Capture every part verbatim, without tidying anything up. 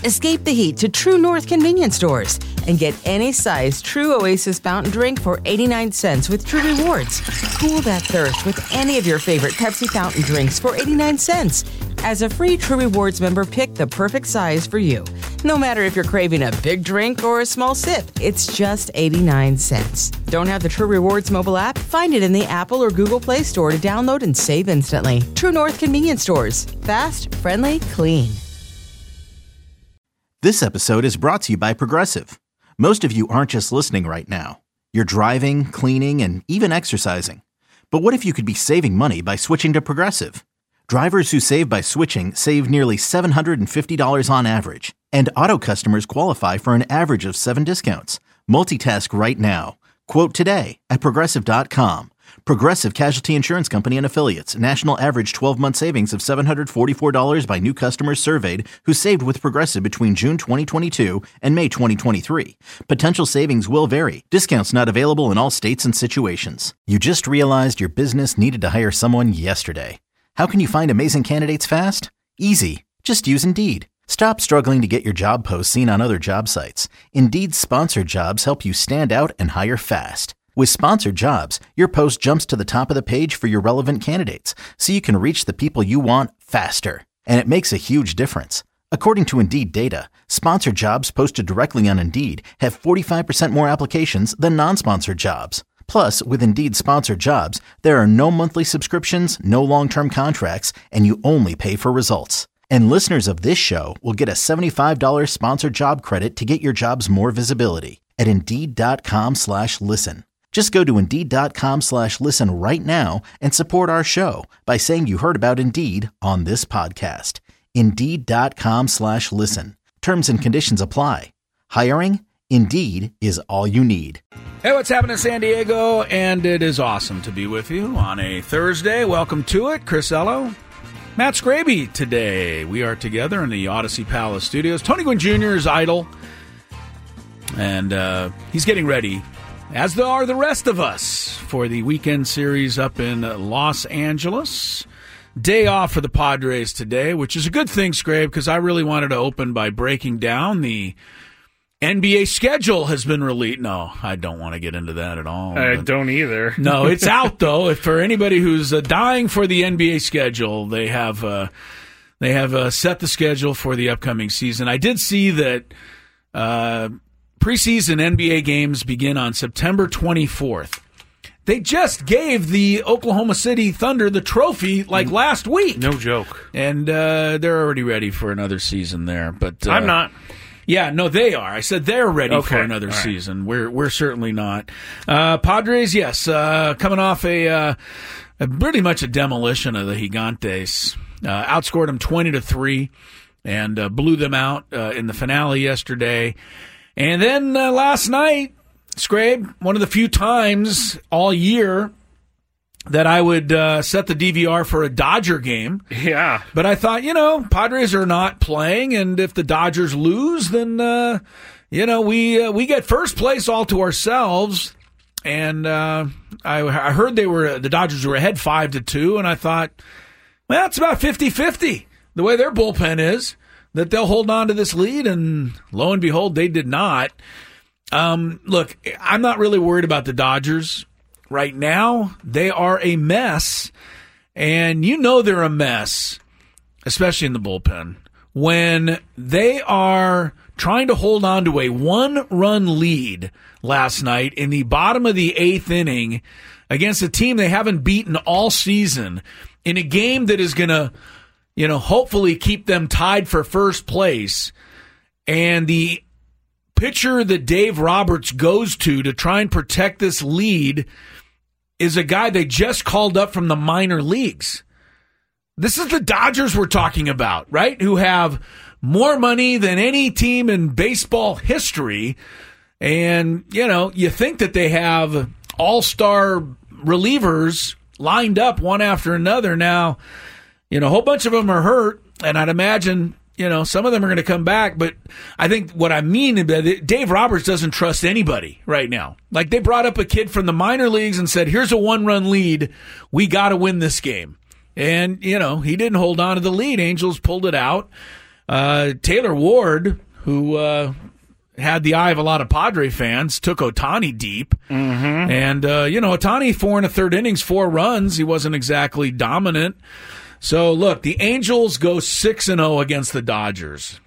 Escape the heat to True North convenience stores and get any size True Oasis fountain drink for eighty-nine cents with True Rewards. Cool that thirst with any of your favorite Pepsi fountain drinks for eighty-nine cents. As a free True Rewards member, pick the perfect size for you. No matter if you're craving a big drink or a small sip, it's just eighty-nine cents. Don't have the True Rewards mobile app? Find it in the Apple or Google Play Store to download and save instantly. True North convenience stores. Fast, friendly, clean. This episode is brought to you by Progressive. Most of you aren't just listening right now. You're driving, cleaning, and even exercising. But what if you could be saving money by switching to Progressive? Drivers who save by switching save nearly seven hundred fifty dollars on average. And auto customers qualify for an average of seven discounts. Multitask right now. Quote today at Progressive dot com. Progressive Casualty Insurance Company and Affiliates. National average twelve-month savings of seven hundred forty-four dollars by new customers surveyed who saved with Progressive between June twenty twenty-two and May twenty twenty-three. Potential savings will vary. Discounts not available in all states and situations. You just realized your business needed to hire someone yesterday. How can you find amazing candidates fast? Easy. Just use Indeed. Stop struggling to get your job posts seen on other job sites. Indeed's sponsored jobs help you stand out and hire fast. With sponsored jobs, your post jumps to the top of the page for your relevant candidates, so you can reach the people you want faster. And it makes a huge difference. According to Indeed data, sponsored jobs posted directly on Indeed have forty-five percent more applications than non-sponsored jobs. Plus, with Indeed sponsored jobs, there are no monthly subscriptions, no long-term contracts, and you only pay for results. And listeners of this show will get a seventy-five dollars sponsored job credit to get your jobs more visibility at Indeed.com slash listen. Just go to Indeed.com slash listen right now and support our show by saying you heard about Indeed on this podcast. Indeed.com slash listen. Terms and conditions apply. Hiring? Indeed is all you need. Hey, what's happening, San Diego? And it is awesome to be with you on a Thursday. Welcome to it. Chris Ello, Matt Scraby today. We are together in the Odyssey Palace studios. Tony Gwynn Junior is idle, and uh, he's getting ready, as are the rest of us, for the weekend series up in Los Angeles. Day off for the Padres today, which is a good thing, Scrabe, because I really wanted to open by breaking down the N B A schedule has been released. No, I don't want to get into that at all. I don't either. No, it's out, though. If for anybody who's uh, dying for the N B A schedule, they have uh, they have uh, set the schedule for the upcoming season. I did see that uh, preseason N B A games begin on September twenty-fourth. They just gave the Oklahoma City Thunder the trophy like last week. No joke. And uh, they're already ready for another season there. But uh, I'm not. Yeah, no, they are. I said they're ready okay. for another All right. season. We're we're certainly not. Uh, Padres, yes, uh, coming off a, uh, a pretty much a demolition of the Gigantes. Uh, outscored them twenty to three, and uh, blew them out uh, in the finale yesterday. And then uh, last night, Scrabe, one of the few times all year that I would uh, set the D V R for a Dodger game. Yeah. But I thought, you know, Padres are not playing, and if the Dodgers lose, then, uh, you know, we uh, we get first place all to ourselves. And uh, I, I heard they were the Dodgers were ahead five to two, and I thought, well, it's about fifty-fifty, the way their bullpen is, that they'll hold on to this lead, and lo and behold, they did not. Um, look, I'm not really worried about the Dodgers. Right now, they are a mess, and you know they're a mess, especially in the bullpen, when they are trying to hold on to a one-run lead last night in the bottom of the eighth inning against a team they haven't beaten all season in a game that is going to, you know, hopefully keep them tied for first place. And the pitcher that Dave Roberts goes to to try and protect this lead is a guy they just called up from the minor leagues. This is the Dodgers we're talking about, right? Who have more money than any team in baseball history. And, you know, you think that they have all-star relievers lined up one after another. Now, you know, a whole bunch of them are hurt, and I'd imagine, you know, some of them are going to come back, but I think what I mean is that Dave Roberts doesn't trust anybody right now. Like, they brought up a kid from the minor leagues and said, here's a one-run lead. We got to win this game. And, you know, he didn't hold on to the lead. Angels pulled it out. Uh, Taylor Ward, who uh, had the eye of a lot of Padre fans, took Ohtani deep. Mm-hmm. And, uh, you know, Ohtani, four and a third innings, four runs. He wasn't exactly dominant. So, look, the Angels go six and oh against the Dodgers.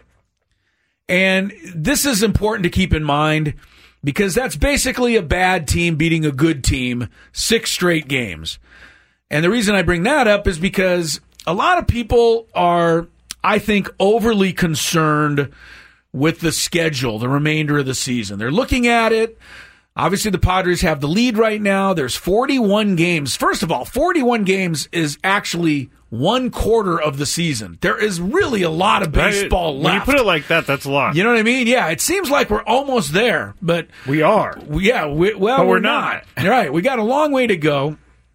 And this is important to keep in mind because that's basically a bad team beating a good team six straight games. And the reason I bring that up is because a lot of people are, I think, overly concerned with the schedule, the remainder of the season. They're looking at it. Obviously, the Padres have the lead right now. There's forty-one games. First of all, forty-one games is actually one quarter of the season. There is really a lot of baseball when left. When you put it like that, that's a lot. You know what I mean? Yeah, it seems like we're almost there, but we are. Yeah, we, well, but we're, we're not. not. Right, we got a long way to go.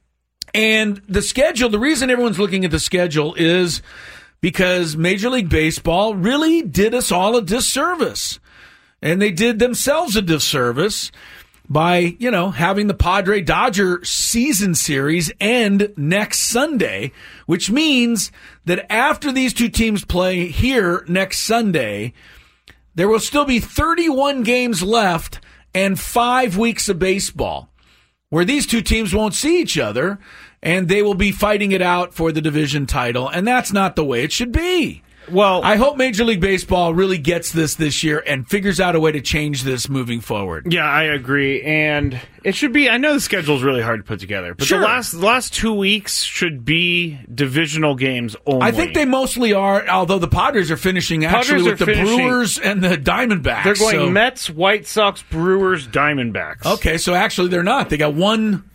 And the schedule, the reason everyone's looking at the schedule is because Major League Baseball really did us all a disservice. And they did themselves a disservice by, you know, having the Padre-Dodger season series end next Sunday, which means that after these two teams play here next Sunday, there will still be thirty-one games left and five weeks of baseball where these two teams won't see each other and they will be fighting it out for the division title, and that's not the way it should be. Well, I hope Major League Baseball really gets this this year and figures out a way to change this moving forward. Yeah, I agree. And it should be, I know the schedule is really hard to put together, but sure. the last the last two weeks should be divisional games only. I think they mostly are, although the Padres are finishing actually Padres with the finishing, Brewers and the Diamondbacks. They're going so. Mets, White Sox, Brewers, Diamondbacks. Okay, so actually they're not. They got one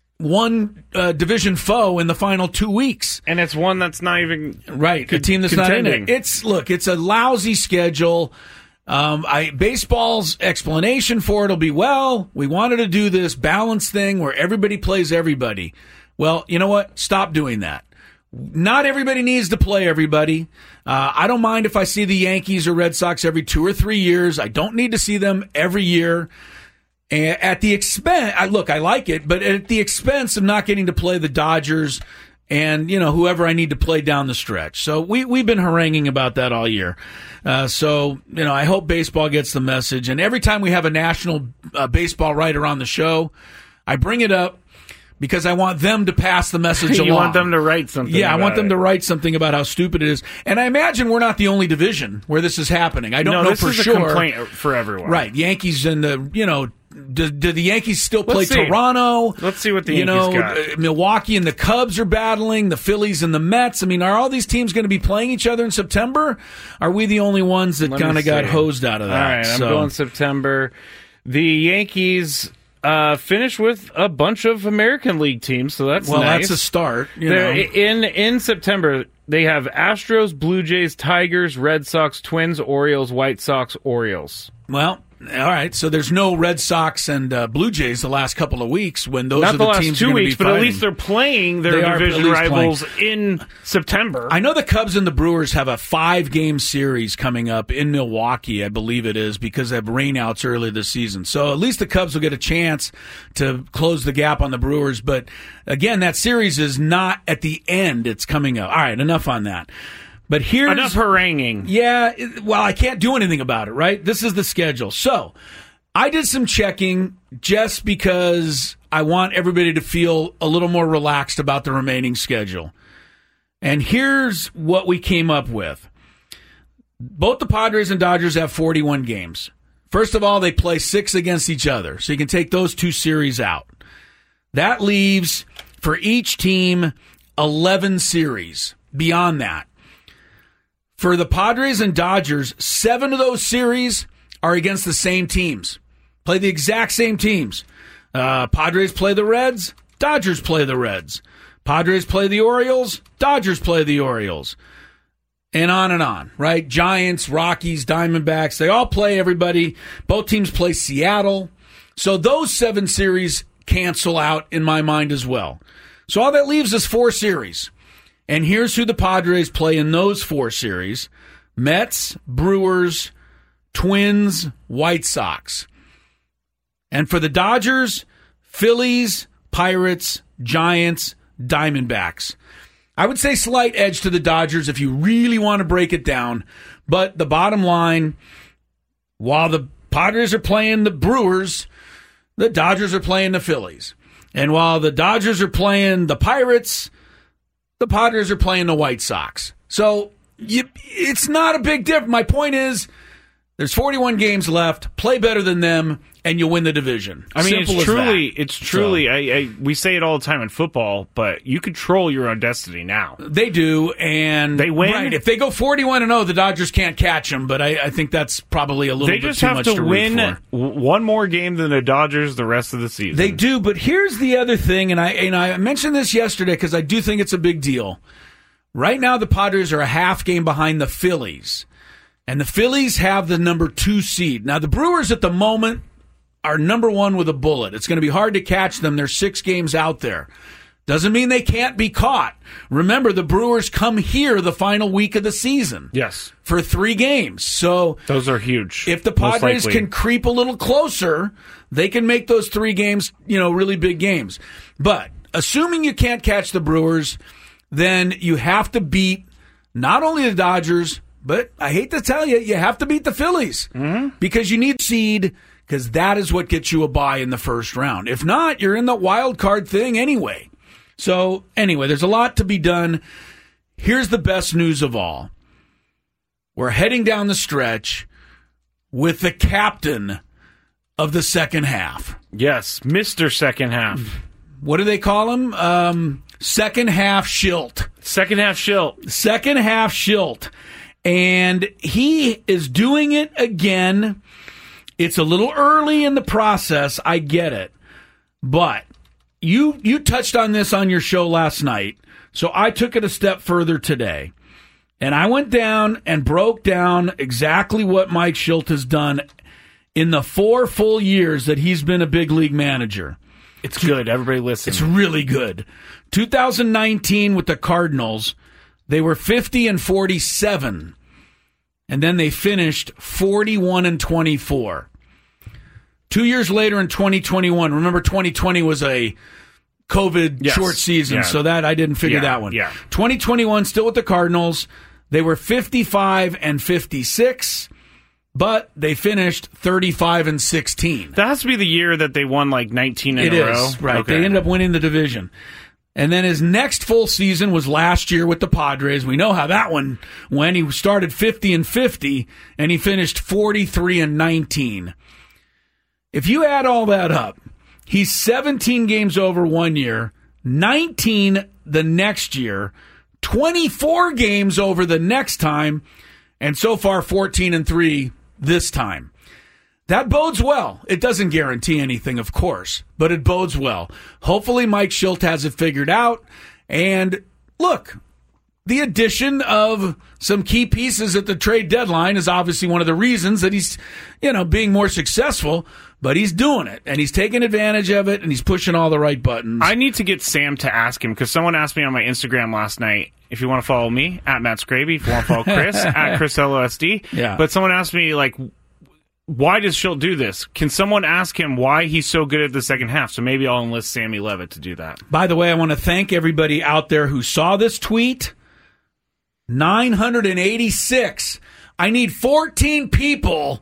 one uh, division foe in the final two weeks. And it's one that's not even right. Con- a team that's contending. not in it. It's look, it's a lousy schedule. Um, I baseball's explanation for it will be, well, we wanted to do this balanced thing where everybody plays everybody. Well, you know what? Stop doing that. Not everybody needs to play everybody. Uh, I don't mind if I see the Yankees or Red Sox every two or three years. I don't need to see them every year. And at the expense, I look, I like it, but at the expense of not getting to play the Dodgers and, you know, whoever I need to play down the stretch. So we, we've been haranguing about that all year. Uh, so, you know, I hope baseball gets the message. And every time we have a national uh, baseball writer on the show, I bring it up because I want them to pass the message along. You want them to write something Yeah, I want about them it. to write something about how stupid it is. And I imagine we're not the only division where this is happening. I don't no, know this for is sure. A complaint for everyone. Right. Yankees and the, you know, Do, do the Yankees still play Let's see. Toronto? Let's see what the you Yankees know, got. uh, Milwaukee and the Cubs are battling. The Phillies and the Mets. I mean, are all these teams going to be playing each other in September? Are we the only ones that kind of got hosed out of that? All right, I'm so. going September. The Yankees uh, finished with a bunch of American League teams, so that's well, nice. that's a start. You They're- know. In in September, they have Astros, Blue Jays, Tigers, Red Sox, Twins, Orioles, White Sox, Orioles. Well, all right. So there's no Red Sox and uh, Blue Jays the last couple of weeks when those Not are the, the last teams two going to be weeks, but fighting. at least they're playing their They are division at least rivals in September. I know the Cubs and the Brewers have a five-game series coming up in Milwaukee, I believe it is, because they have rainouts early this season. So at least the Cubs will get a chance to close the gap on the Brewers. But again, that series is not at the end. It's coming up. All right, enough on that. But here's... Enough haranguing. Yeah, it- well, I can't do anything about it, right? This is the schedule. So I did some checking just because I want everybody to feel a little more relaxed about the remaining schedule. And here's what we came up with. Both the Padres and Dodgers have forty-one games. First of all, they play six against each other, so you can take those two series out. That leaves, for each team, eleven series beyond that. For the Padres and Dodgers, seven of those series are against the same teams. Play the exact same teams. Uh, Padres play the Reds. Dodgers play the Reds. Padres play the Orioles. Dodgers play the Orioles. And on and on, right? Giants, Rockies, Diamondbacks, they all play everybody. Both teams play Seattle. So those seven series cancel out in my mind as well. So all that leaves is four series. And here's who the Padres play in those four series. Mets, Brewers, Twins, White Sox. And for the Dodgers, Phillies, Pirates, Giants, Diamondbacks. I would say slight edge to the Dodgers if you really want to break it down. But the bottom line, while the Padres are playing the Brewers, the Dodgers are playing the Phillies. And while the Dodgers are playing the Pirates, the Padres are playing the White Sox. So you, it's not a big difference. My point is, there's forty-one games left. Play better than them, and you'll win the division. I mean, Simple it's truly, that. it's truly. So, I, I, we say it all the time in football, but you control your own destiny now. They do, and they win. Right, if they go forty-one and oh, the Dodgers can't catch them. But I, I think that's probably a little they bit just too have much to, to win root for. one more game than the Dodgers the rest of the season. They do, but here's the other thing, and I and I mentioned this yesterday because I do think it's a big deal. Right now, the Padres are a half game behind the Phillies. And the Phillies have the number two seed. Now, the Brewers at the moment are number one with a bullet. It's going to be hard to catch them. There's six games out there. Doesn't mean they can't be caught. Remember, the Brewers come here the final week of the season. Yes. For three games. So those are huge. If the Padres can creep a little closer, they can make those three games, you know, really big games. But assuming you can't catch the Brewers, then you have to beat not only the Dodgers, but I hate to tell you, you have to beat the Phillies mm-hmm. because you need seed, because that is what gets you a bye in the first round. If not, you're in the wild card thing anyway. So anyway, there's a lot to be done. Here's the best news of all. We're heading down the stretch with the captain of the second half. Yes, Mister Second Half. What do they call him? Um, second half Schilt. Second half Schilt. Second half Schilt. And he is doing it again. It's a little early in the process. I get it. But you you touched on this on your show last night. So I took it a step further today. And I went down and broke down exactly what Mike Schilt has done in the four full years that he's been a big league manager. It's good. Everybody listen. It's really good. two thousand nineteen with the Cardinals, they were fifty and forty-seven, and then they finished forty-one and twenty-four. Two years later in twenty twenty-one, remember twenty twenty was a COVID yes. short season, yeah. so that I didn't figure yeah. that one. Yeah. twenty twenty-one, still with the Cardinals, they were fifty-five and fifty-six, but they finished thirty-five and sixteen. That has to be the year that they won like nineteen in it a is, row. Right. Okay. They ended up winning the division. And then his next full season was last year with the Padres. We know how that one went. He started fifty and fifty, and he finished forty-three and nineteen. If you add all that up, he's seventeen games over one year, nineteen the next year, twenty-four games over the next time, and so far fourteen and three this time. That bodes well. It doesn't guarantee anything, of course, but it bodes well. Hopefully Mike Schilt has it figured out. And look, the addition of some key pieces at the trade deadline is obviously one of the reasons that he's, you know, being more successful, but he's doing it, and he's taking advantage of it, and he's pushing all the right buttons. I need to get Sam to ask him, because someone asked me on my Instagram last night, if you want to follow me, at Matt Scraby, if you want to follow Chris, at Chris L O S D. Yeah. But someone asked me, like, why does Schilt do this? Can someone ask him why he's so good at the second half? So maybe I'll enlist Sammy Levitt to do that. By the way, I want to thank everybody out there who saw this tweet. nine hundred eighty-six. I need fourteen people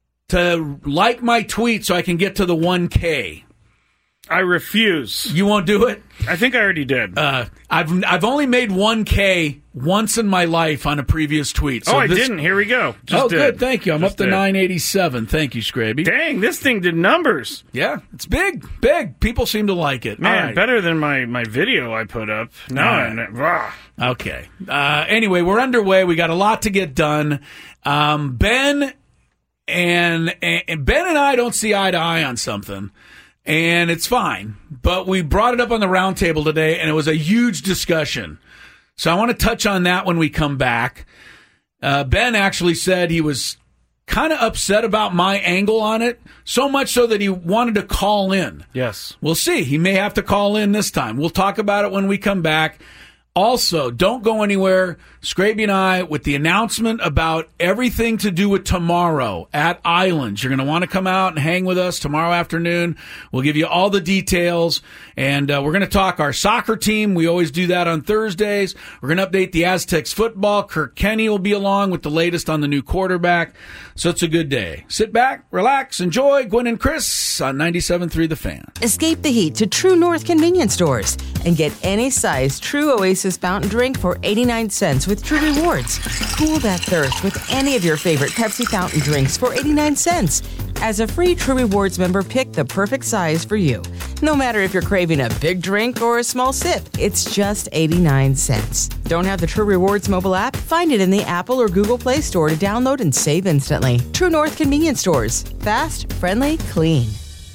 to like my tweet so I can get to the one K. I refuse. You won't do it? I think I already did. Uh, I've I've only made one K once in my life on a previous tweet. So oh, I this... didn't. Here we go. Just oh, did. good. Thank you. I'm Just up to did. nine eighty-seven. Thank you, Scraby. Dang, this thing did numbers. Yeah, it's big, big. People seem to like it. Man, right. better than my, my video I put up. No, right. rah. Okay. Uh, anyway, we're underway. We got a lot to get done. Um, Ben and, and Ben and I don't see eye to eye on something. And it's fine. But we brought it up on the roundtable today, and it was a huge discussion. So I want to touch on that when we come back. Uh, Ben actually said he was kind of upset about my angle on it, so much so that he wanted to call in. Yes. We'll see. He may have to call in this time. We'll talk about it when we come back. Also, don't go anywhere. Scraby and I, with the announcement about everything to do with tomorrow at Islands. You're going to want to come out and hang with us tomorrow afternoon. We'll give you all the details, and uh, we're going to talk our soccer team. We always do that on Thursdays. We're going to update the Aztecs football. Kirk Kenny will be along with the latest on the new quarterback. So it's a good day. Sit back, relax, enjoy. Gwen and Chris on ninety-seven point three The Fan. Escape the heat to True North convenience stores and get any size True Oasis fountain drink for eighty-nine cents with True Rewards. Cool that thirst with any of your favorite Pepsi fountain drinks for eighty-nine cents. As a free True Rewards member, pick the perfect size for you. No matter if you're craving a big drink or a small sip, it's just eighty-nine cents. Don't have the True Rewards mobile app? Find it in the Apple or Google Play Store to download and save instantly. True North convenience stores. Fast, friendly, clean.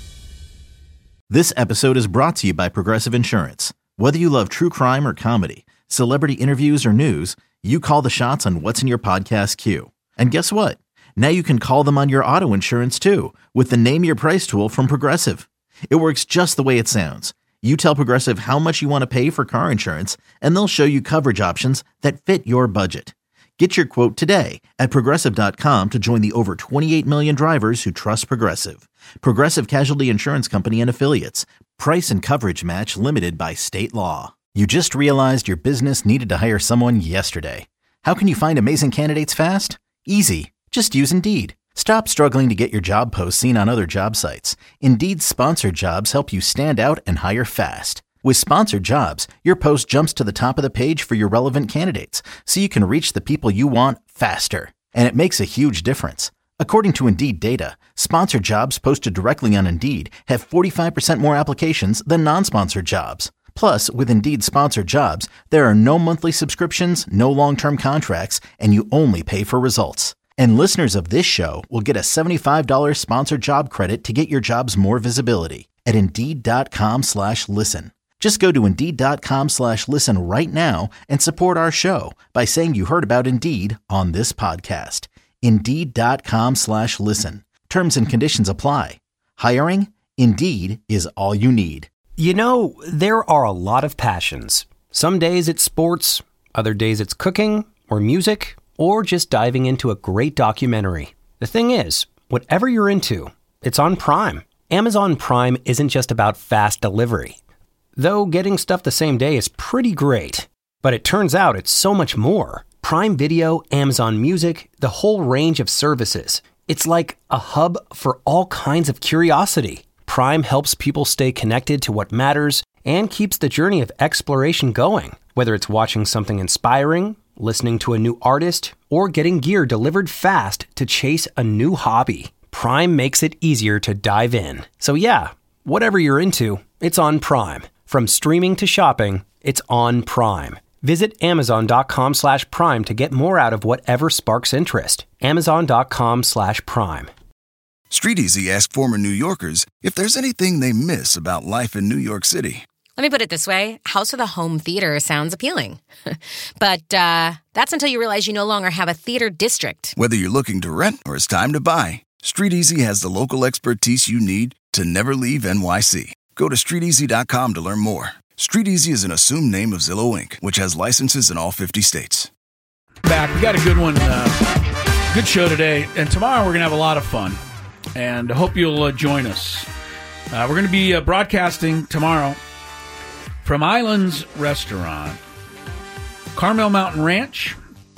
This episode is brought to you by Progressive Insurance. Whether you love true crime or comedy, celebrity interviews or news, you call the shots on what's in your podcast queue. And guess what? Now you can call them on your auto insurance too with the Name Your Price tool from Progressive. It works just the way it sounds. You tell Progressive how much you want to pay for car insurance, and they'll show you coverage options that fit your budget. Get your quote today at Progressive dot com to join the over twenty-eight million drivers who trust Progressive. Progressive Casualty Insurance Company and Affiliates. Price and coverage match limited by state law. You just realized your business needed to hire someone yesterday. How can you find amazing candidates fast? Easy. Just use Indeed. Stop struggling to get your job posts seen on other job sites. Indeed's sponsored jobs help you stand out and hire fast. With sponsored jobs, your post jumps to the top of the page for your relevant candidates, so you can reach the people you want faster. And it makes a huge difference. According to Indeed data, sponsored jobs posted directly on Indeed have forty-five percent more applications than non-sponsored jobs. Plus, with Indeed sponsored jobs, there are no monthly subscriptions, no long-term contracts, and you only pay for results. And listeners of this show will get a seventy-five dollars sponsored job credit to get your jobs more visibility at Indeed.com slash listen. Just go to Indeed.com slash listen right now and support our show by saying you heard about Indeed on this podcast. Indeed.com slash listen. Terms and conditions apply. Hiring? Indeed is all you need. You know, there are a lot of passions. Some days it's sports, other days it's cooking or music, or just diving into a great documentary. The thing is, whatever you're into, it's on Prime. Amazon Prime isn't just about fast delivery. Though getting stuff the same day is pretty great. But it turns out it's so much more. Prime Video, Amazon Music, the whole range of services. It's like a hub for all kinds of curiosity. Prime helps people stay connected to what matters and keeps the journey of exploration going. Whether it's watching something inspiring, listening to a new artist, or getting gear delivered fast to chase a new hobby, Prime makes it easier to dive in. So yeah, whatever you're into, it's on Prime. From streaming to shopping, it's on Prime. Visit Amazon.com slash Prime to get more out of whatever sparks interest. Amazon.com slash Prime. Street Easy asked former New Yorkers if there's anything they miss about life in New York City. Let me put it this way. House with a home theater sounds appealing. But uh, that's until you realize you no longer have a theater district. Whether you're looking to rent or it's time to buy, Street Easy has the local expertise you need to never leave N Y C. Go to street easy dot com to learn more. Street Easy is an assumed name of Zillow Incorporated, which has licenses in all fifty states. Back. We got a good one. Uh, good show today. And tomorrow we're going to have a lot of fun. And I hope you'll uh, join us. Uh, we're going to be uh, broadcasting tomorrow from Islands Restaurant, Carmel Mountain Ranch,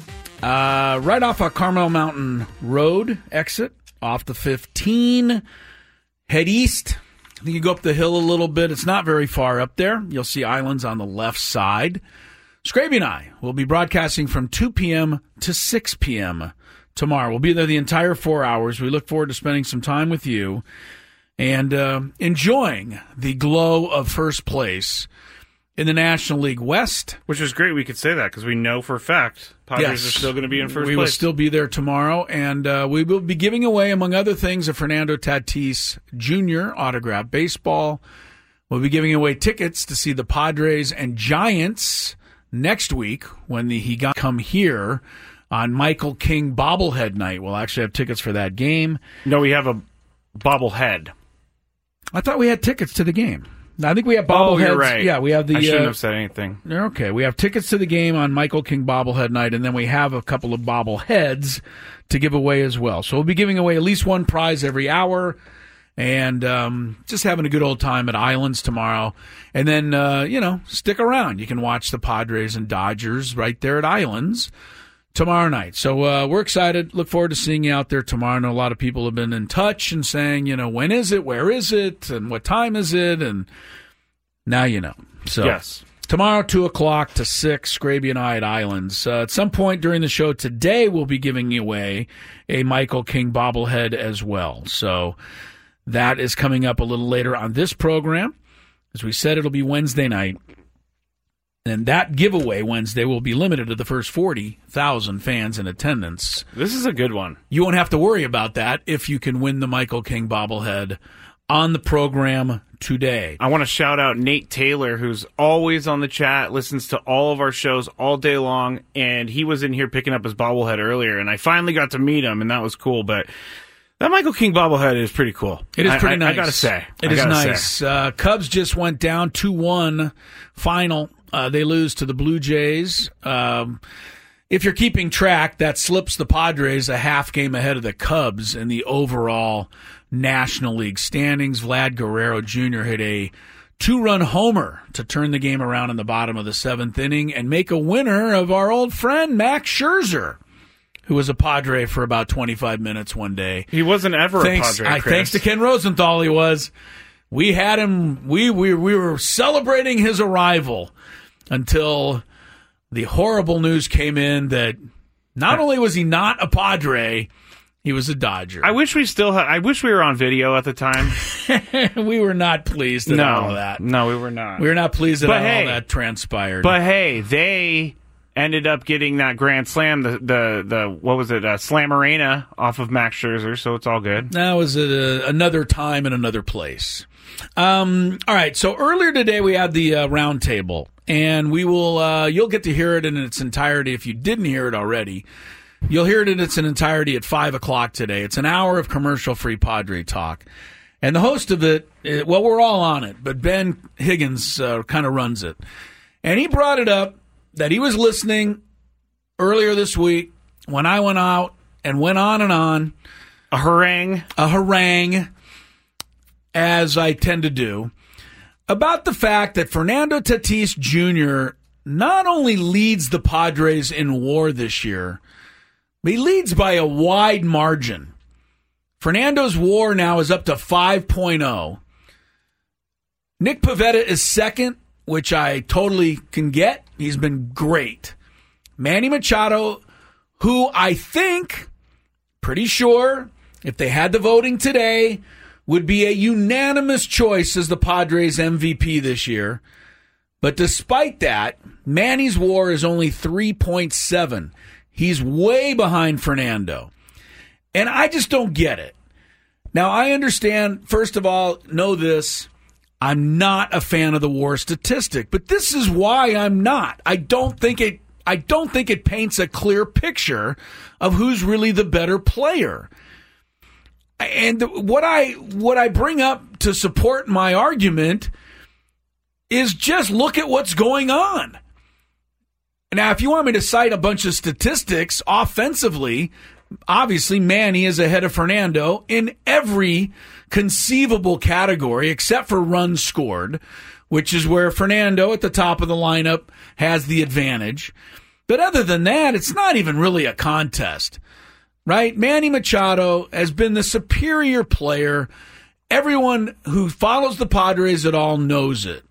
uh, right off of Carmel Mountain Road exit, off the fifteen. Head east. I think you go up the hill a little bit. It's not very far up there. You'll see Islands on the left side. Scraby and I will be broadcasting from two p.m. to six p.m. tomorrow. We'll be there the entire four hours. We look forward to spending some time with you and uh, enjoying the glow of first place in the National League West. Which is great we could say that because we know for a fact Padres yes. are still going to be in first we place. We will still be there tomorrow, and uh, we will be giving away, among other things, a Fernando Tatis Junior autographed baseball. We'll be giving away tickets to see the Padres and Giants next week when the he got come here on Michael King bobblehead night. We'll actually have tickets for that game. No, we have a bobblehead. I thought we had tickets to the game. I think we have Oh, bobbleheads. you're right. Yeah, we have the. I shouldn't uh, have said anything. Okay, we have tickets to the game on Michael King bobblehead night, and then we have a couple of bobbleheads to give away as well. So we'll be giving away at least one prize every hour, and um, just having a good old time at Islands tomorrow. And then, uh, you know, stick around. You can watch the Padres and Dodgers right there at Islands tomorrow night. So uh, we're excited. Look forward to seeing you out there tomorrow. I know a lot of people have been in touch and saying, you know, when is it? Where is it? And what time is it? And now you know. So Yes. tomorrow, two o'clock to six, Scraby and I at Islands. Uh, at some point during the show today, we'll be giving away a Michael King bobblehead as well. So that is coming up a little later on this program. As we said, it'll be Wednesday night. And that giveaway Wednesday will be limited to the first forty thousand fans in attendance. This is a good one. You won't have to worry about that if you can win the Michael King bobblehead on the program today. I want to shout out Nate Taylor, who's always on the chat, listens to all of our shows all day long, and he was in here picking up his bobblehead earlier, and I finally got to meet him, and that was cool. But that Michael King bobblehead is pretty cool. It is I- pretty I, nice. I gotta say. It I is gotta nice. say. Uh, Cubs just went down two one final. Uh, they lose to the Blue Jays. Um, if you're keeping track, that slips the Padres a half game ahead of the Cubs in the overall National League standings. Vlad Guerrero Junior hit a two-run homer to turn the game around in the bottom of the seventh inning and make a winner of our old friend Max Scherzer, who was a Padre for about twenty-five minutes one day. He wasn't ever Thanks, a Padre, I, Chris. thanks to Ken Rosenthal, he was. We had him. We we we were celebrating his arrival until the horrible news came in that not only was he not a Padre, he was a Dodger. I wish we still had, I wish we were on video at the time. We were not pleased at no, all of that. No, we were not. We were not pleased at But all hey, that transpired. But hey, they ended up getting that grand slam, the the, the what was it, uh, Slammerina off of Max Scherzer, so it's all good. that was a, another time and another place. Um, all right, so earlier today we had the uh, round table, and we will uh, you'll get to hear it in its entirety if you didn't hear it already. You'll hear it in its entirety at five o'clock today. It's an hour of commercial-free Padre talk. And the host of it, uh, well, we're all on it, but Ben Higgins uh, kind of runs it. And he brought it up that he was listening earlier this week when I went out and went on and on. A harangue. A harangue, as I tend to do, about the fact that Fernando Tatis Junior not only leads the Padres in WAR this year, but he leads by a wide margin. Fernando's WAR now is up to five point oh. Nick Pivetta is second, which I totally can get. He's been great. Manny Machado, who I think, pretty sure, if they had the voting today, would be a unanimous choice as the Padres M V P this year. But despite that, Manny's WAR is only three point seven. He's way behind Fernando. And I just don't get it. Now, I understand, first of all, know this, I'm not a fan of the WAR statistic, but this is why I'm not. I don't think it I don't think it paints a clear picture of who's really the better player. And what I what I bring up to support my argument is just look at what's going on. Now, if you want me to cite a bunch of statistics offensively, obviously Manny is ahead of Fernando in every conceivable category except for runs scored, which is where Fernando at the top of the lineup has the advantage. But other than that, it's not even really a contest. Right? Manny Machado has been the superior player. Everyone who follows the Padres at all knows it.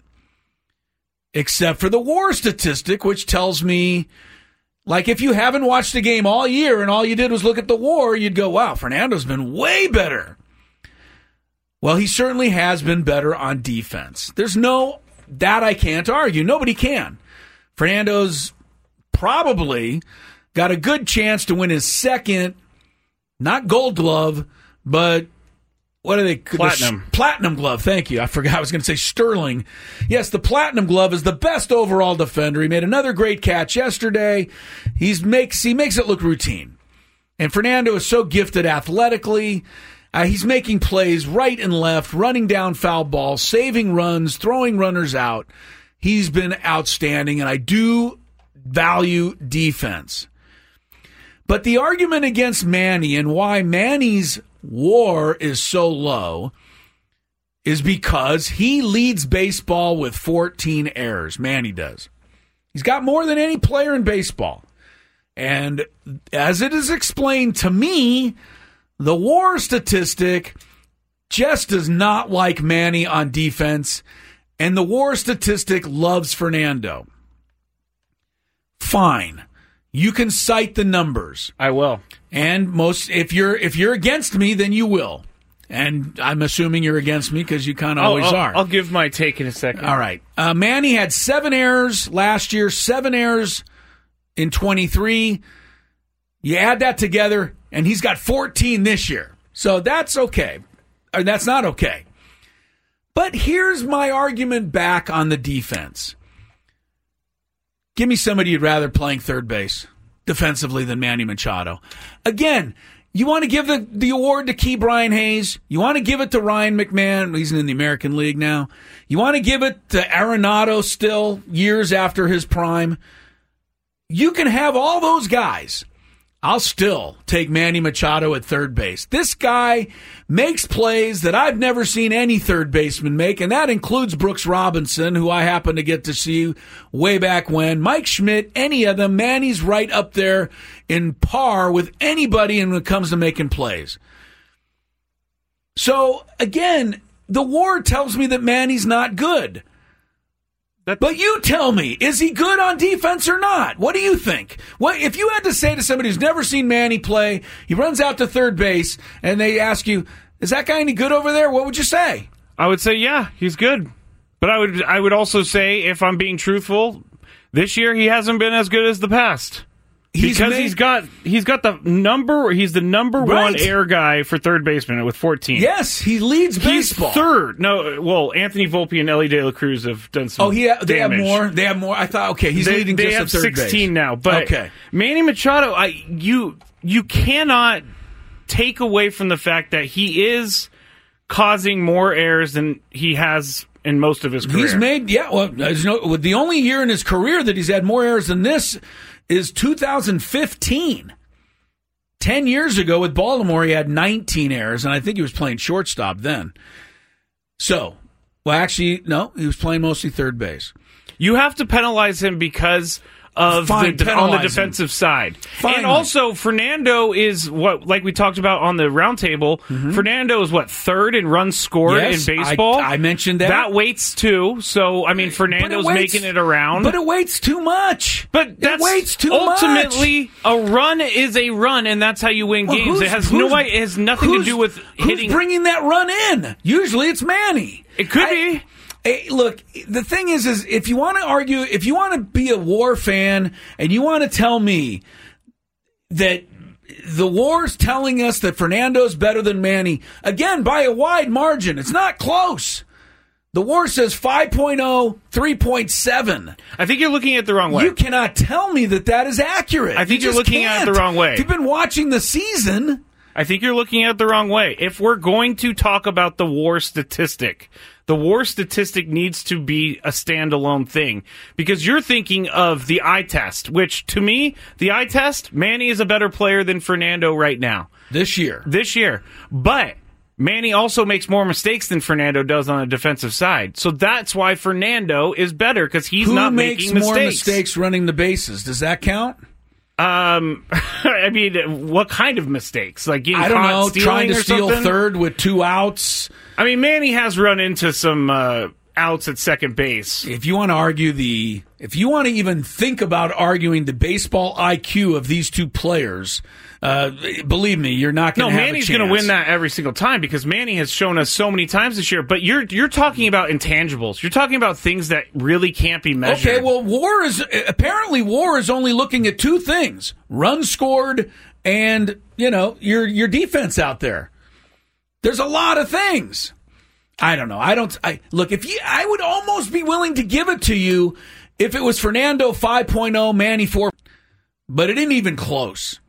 Except for the WAR statistic, which tells me, like, if you haven't watched a game all year and all you did was look at the WAR, you'd go, wow, Fernando's been way better. Well, he certainly has been better on defense. There's no, that I can't argue. Nobody can. Fernando's probably got a good chance to win his second, not Gold Glove, but what are they? Platinum. The Platinum Glove. Thank you. I forgot I was going to say Sterling. Yes, the Platinum Glove is the best overall defender. He made another great catch yesterday. He's makes he makes it look routine. And Fernando is so gifted athletically. Uh, he's making plays right and left, running down foul balls, saving runs, throwing runners out. He's been outstanding, and I do value defense. But the argument against Manny and why Manny's WAR is so low is because he leads baseball with fourteen errors. Manny does. He's got more than any player in baseball. And as it is explained to me, the WAR statistic just does not like Manny on defense, and the WAR statistic loves Fernando. Fine. You can cite the numbers. I will. And most if you're if you're against me, then you will. And I'm assuming you're against me because you kind of always I'll, are. I'll give my take in a second. All right. Uh, Manny had seven errors last year, seven errors in twenty-three. You add that together, and he's got fourteen this year. So that's okay. Or that's not okay. But here's my argument back on the defense. Give me somebody you'd rather playing third base defensively than Manny Machado. Again, you want to give the, the award to Key Brian Hayes. You want to give it to Ryan McMahon. He's in the American League now. You want to give it to Arenado still, years after his prime. You can have all those guys. I'll still take Manny Machado at third base. This guy makes plays that I've never seen any third baseman make, and that includes Brooks Robinson, who I happen to get to see way back when. Mike Schmidt, any of them. Manny's right up there in par with anybody when it comes to making plays. So, again, the WAR tells me that Manny's not good. That's, but you tell me, is he good on defense or not? What do you think? What if you had to say to somebody who's never seen Manny play, he runs out to third base, and they ask you, is that guy any good over there? What would you say? I would say, yeah, he's good. But I would I would also say, if I'm being truthful, this year he hasn't been as good as the past. He's because made, he's got he's got the number he's the number right. one air guy for third baseman with fourteen. Yes, he leads baseball. He's third. No, well, Anthony Volpe and Ellie De La Cruz have done some. Oh, he ha- they damage. have more. They have more. I thought okay, he's they, leading they just have at third sixteen base. now. But okay. Manny Machado, I you you cannot take away from the fact that he is causing more errors than he has in most of his career. He's made yeah. Well, there's no, the only year in his career that he's had more errors than this is two thousand fifteen. Ten years ago with Baltimore, he had nineteen errors, and I think he was playing shortstop then. So, well, actually, no, he was playing mostly third base. You have to penalize him because of Fine, the on the defensive him. side. Fine. And also, Fernando is what, like we talked about on the roundtable, mm-hmm. Fernando is what, third in runs scored yes, in baseball? I, I mentioned that. That weights too. So, I mean, Fernando's it waits, making it around. But it weights too much. But that's it weights too ultimately, much. a run is a run, and that's how you win well, games. It has no, it has nothing to do with hitting. Who's bringing that run in? Usually it's Manny. It could I, be. Hey, look, the thing is, is if you want to argue, if you want to be a WAR fan and you want to tell me that the WAR's telling us that Fernando's better than Manny, again, by a wide margin, it's not close. The WAR says five point oh, three point seven. I think you're looking at it the wrong way. You cannot tell me that that is accurate. I think you you're looking can't. at it the wrong way. If you've been watching the season, I think you're looking at it the wrong way. If we're going to talk about the WAR statistic, the WAR statistic needs to be a standalone thing because you're thinking of the eye test, which to me, the eye test, Manny is a better player than Fernando right now. This year. This year. But Manny also makes more mistakes than Fernando does on the defensive side. So that's why Fernando is better because he's Who not makes making mistakes. more mistakes running the bases? Does that count? Um, I mean, what kind of mistakes? Like getting I don't caught know, stealing trying to or steal something? third with two outs. I mean, Manny has run into some uh, outs at second base. If you want to argue the, if you want to even think about arguing the baseball I Q of these two players, uh, believe me, you're not going to no, have Manny's a chance. going to win that every single time because Manny has shown us so many times this year. But you're you're talking about intangibles. You're talking about things that really can't be measured. Okay, well, WAR is apparently WAR is only looking at two things: runs scored and you know your your defense out there. There's a lot of things. I don't know. I don't. I look. If you, I would almost be willing to give it to you if it was Fernando five point oh, Manny four, but it isn't even close.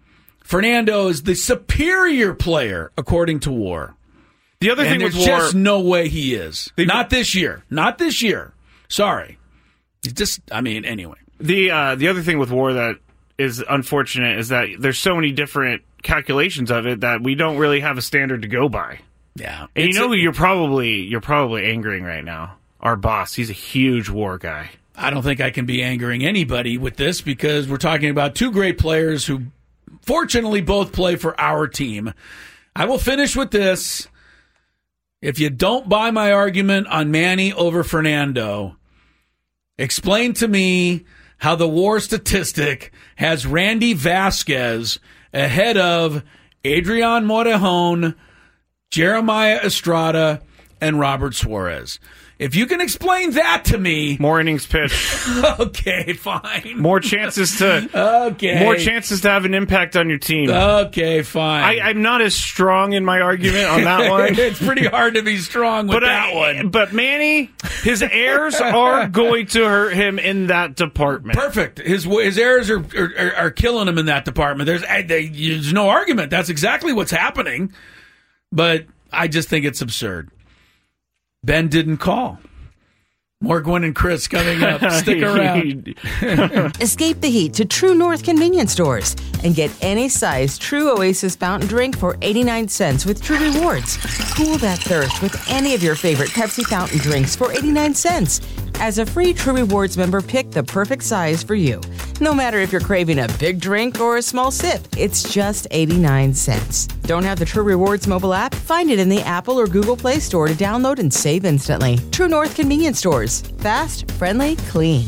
Fernando is the superior player, according to WAR. The other and thing there's with WAR, just no way he is. They, Not this year. Not this year. Sorry. He's just, I mean, anyway. The uh, the other thing with WAR that is unfortunate is that there's so many different calculations of it that we don't really have a standard to go by. Yeah. And you know a, who you're probably you're probably angering right now? Our boss. He's a huge WAR guy. I don't think I can be angering anybody with this because we're talking about two great players who fortunately both play for our team. I will finish with this. If you don't buy my argument on Manny over Fernando, explain to me how the WAR statistic has Randy Vasquez ahead of Adrian Morejon, Jeremiah Estrada, and Robert Suarez. If you can explain that to me, more innings pitched. Okay, fine. More chances to okay. More chances to have an impact on your team. Okay, fine. I, I'm not as strong in my argument on that one. It's pretty hard to be strong with but that I, one. But Manny, his errors are going to hurt him in that department. Perfect. His his errors are are, are killing him in that department. There's there's no argument. That's exactly what's happening. But I just think it's absurd. Ben didn't call. More Gwen and Chris coming up. Stick around. Escape the heat to True North convenience stores and get any size True Oasis fountain drink for eighty-nine cents with True Rewards. Cool that thirst with any of your favorite Pepsi fountain drinks for eighty-nine cents. As a free True Rewards member, pick the perfect size for you. No matter if you're craving a big drink or a small sip, it's just eighty-nine cents. Don't have the True Rewards mobile app? Find it in the Apple or Google Play Store to download and save instantly. True North convenience stores. Fast, friendly, clean.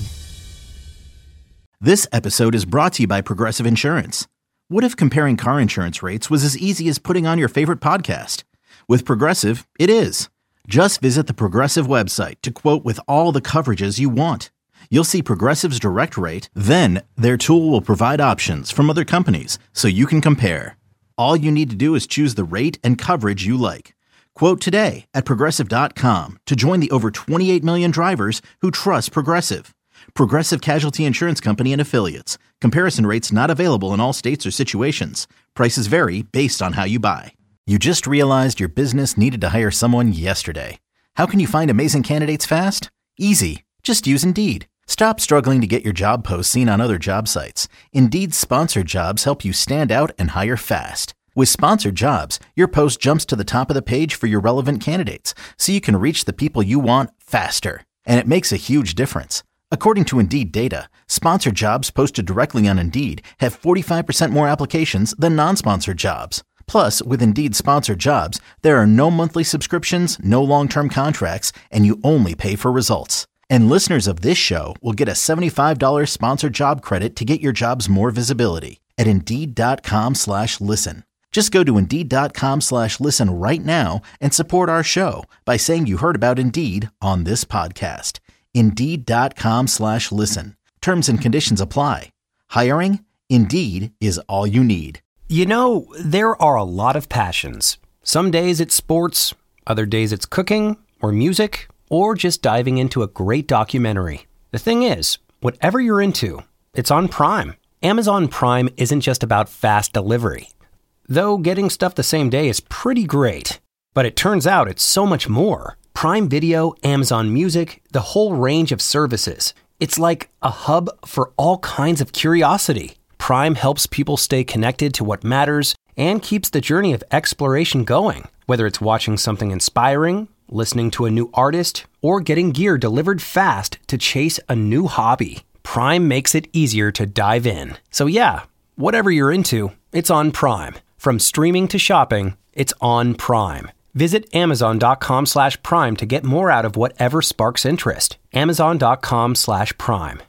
This episode is brought to you by Progressive Insurance. What if comparing car insurance rates was as easy as putting on your favorite podcast? With Progressive, it is. Just visit the Progressive website to quote with all the coverages you want. You'll see Progressive's direct rate, then their tool will provide options from other companies so you can compare. All you need to do is choose the rate and coverage you like. Quote today at Progressive dot com to join the over twenty-eight million drivers who trust Progressive. Progressive Casualty Insurance Company and Affiliates. Comparison rates not available in all states or situations. Prices vary based on how you buy. You just realized your business needed to hire someone yesterday. How can you find amazing candidates fast? Easy. Just use Indeed. Stop struggling to get your job posts seen on other job sites. Indeed's sponsored jobs help you stand out and hire fast. With sponsored jobs, your post jumps to the top of the page for your relevant candidates, so you can reach the people you want faster. And it makes a huge difference. According to Indeed data, sponsored jobs posted directly on Indeed have forty-five percent more applications than non-sponsored jobs. Plus, with Indeed sponsored jobs, there are no monthly subscriptions, no long-term contracts, and you only pay for results. And listeners of this show will get a seventy-five dollars sponsored job credit to get your jobs more visibility at Indeed.com slash listen. Just go to Indeed.com slash listen right now and support our show by saying you heard about Indeed on this podcast. Indeed.com slash listen. Terms and conditions apply. Hiring? Indeed is all you need. You know, there are a lot of passions. Some days it's sports, other days it's cooking or music, or just diving into a great documentary. The thing is, whatever you're into, it's on Prime. Amazon Prime isn't just about fast delivery. Though getting stuff the same day is pretty great. But it turns out it's so much more. Prime Video, Amazon Music, the whole range of services. It's like a hub for all kinds of curiosity. Prime helps people stay connected to what matters and keeps the journey of exploration going. Whether it's watching something inspiring, listening to a new artist, or getting gear delivered fast to chase a new hobby, Prime makes it easier to dive in. So yeah, whatever you're into, it's on Prime. From streaming to shopping, it's on Prime. Visit Amazon.com slash Prime to get more out of whatever sparks interest. Amazon.com slash Prime.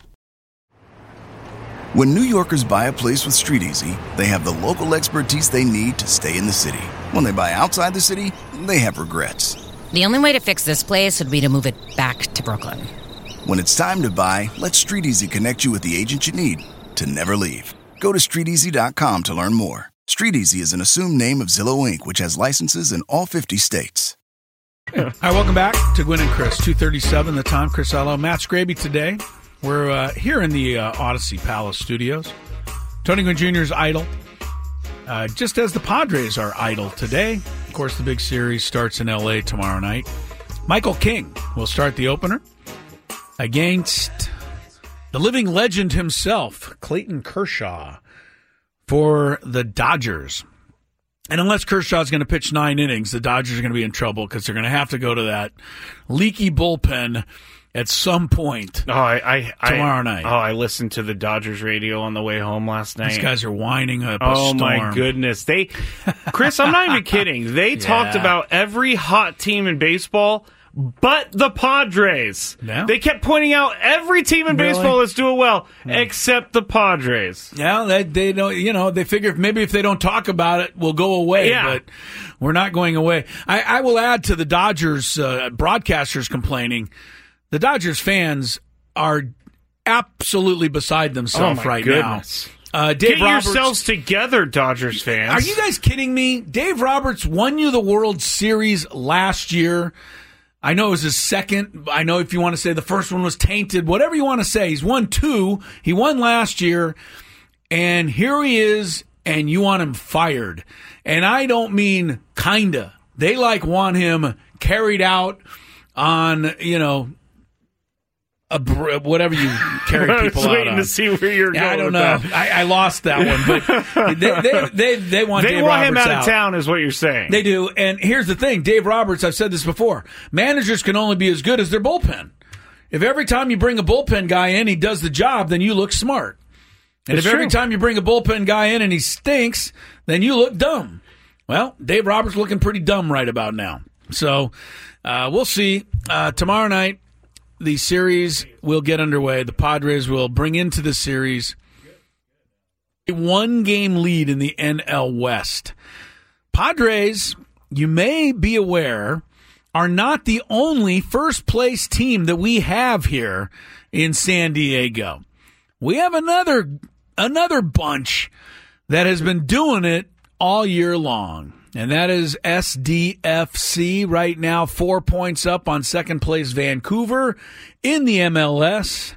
When New Yorkers buy a place with StreetEasy, they have the local expertise they need to stay in the city. When they buy outside the city, they have regrets. The only way to fix this place would be to move it back to Brooklyn. When it's time to buy, let StreetEasy connect you with the agent you need to never leave. Go to Street Easy dot com to learn more. StreetEasy is an assumed name of Zillow Incorporated, which has licenses in all fifty states. All right, welcome back to Gwen and Chris, two thirty-seven the time. Chris Ello, Matt Scraby today. We're uh, here in the uh, Odyssey Palace studios. Tony Gwynn Junior's idle. uh, just as the Padres are idle today. Of course, the big series starts in L A tomorrow night. Michael King will start the opener against the living legend himself, Clayton Kershaw, for the Dodgers. And unless Kershaw's going to pitch nine innings, the Dodgers are going to be in trouble because they're going to have to go to that leaky bullpen at some point oh, I, I, tomorrow I, night. Oh, I listened to the Dodgers radio on the way home last night. These guys are whining up a oh, storm. my goodness. They, Chris, I'm not even kidding. They Yeah. talked about every hot team in baseball but the Padres. Yeah. They kept pointing out every team in Really? baseball that's doing well except the Padres. Yeah, they, they don't. You know, they figure maybe if they don't talk about it, we'll go away. Yeah. But we're not going away. I, I will add to the Dodgers uh, broadcasters complaining. The Dodgers fans are absolutely beside themselves Oh, my right goodness. now. Uh, Dave Get Roberts, yourselves together, Dodgers fans. are you guys kidding me? Dave Roberts won you the World Series last year. I know it was his second. I know if you want to say the first one was tainted, whatever you want to say. He's won two. He won last year. And here he is, and you want him fired. And I don't mean kinda. They like want him carried out on, you know, a, whatever you carry I people was out waiting on. to see where you're Yeah, going I don't with know. that. I, I lost that one, but they they they, they want They Dave want Roberts him out of town, is what you're saying. They do, and here's the thing: Dave Roberts. I've said this before. Managers can only be as good as their bullpen. If every time you bring a bullpen guy in, he does the job, then you look smart. And It's if every true. time you bring a bullpen guy in and he stinks, then you look dumb. Well, Dave Roberts looking pretty dumb right about now. So uh, we'll see. Uh, tomorrow night, the series will get underway. The Padres will bring into the series a one-game lead in the N L West. Padres, you may be aware, are not the only first-place team that we have here in San Diego. We have another another bunch that has been doing it all year long, and that is S D F C right now, four points up on second-place Vancouver in the M L S